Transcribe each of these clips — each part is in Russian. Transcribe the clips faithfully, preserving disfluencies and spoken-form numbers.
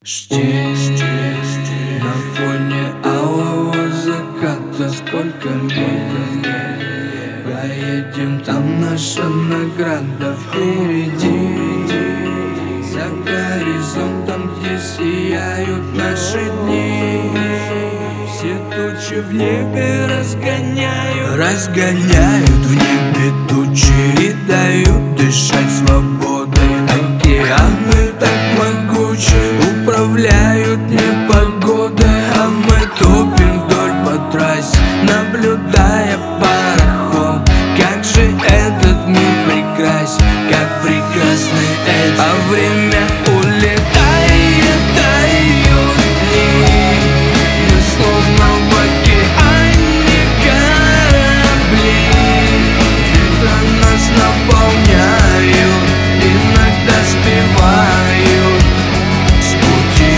Жди, на фоне алого заката сколько лет. Поедем, там наша награда впереди. За горизонтом, где сияют наши дни. Все тучи в небе разгоняют, разгоняют в небе тучи и дают дышать свободой. Океаны так могучи управляют непогодой, а мы топим вдоль по трассе, наблюдая пароход. Как же этот мир прекрасен, как прекрасны эти. А время улетает, тают дни. Мы словно в океане корабли. Ветра нас наполняют, иногда сбивают с пути.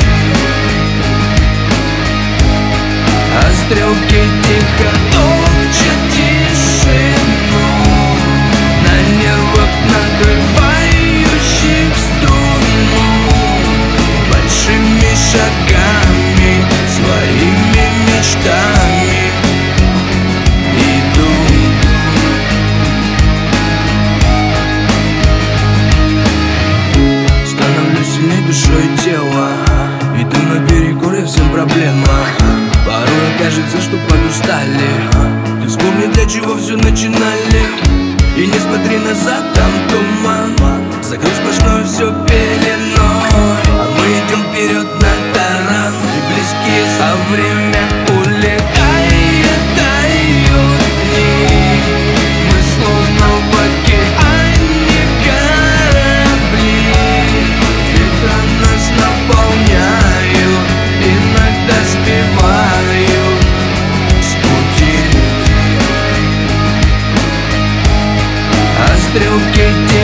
А стрелки тихо топчут тишину на нервах надрывающих струну. Большими шагами, своими мечтами иду. Становлюсь сильней душой и телом, иду наперекор всем проблемам. Порой кажется, что подустали. Ты вспомни, для чего все начинали. И не смотри назад, там туман. Закрой сплошную все пеленой, а мы идем вперед на таран. И близкие, а время улетает, тают дни. Мы словно в океане корабли. Ветра нас наполняют, иногда сбивают с пути. А стрелки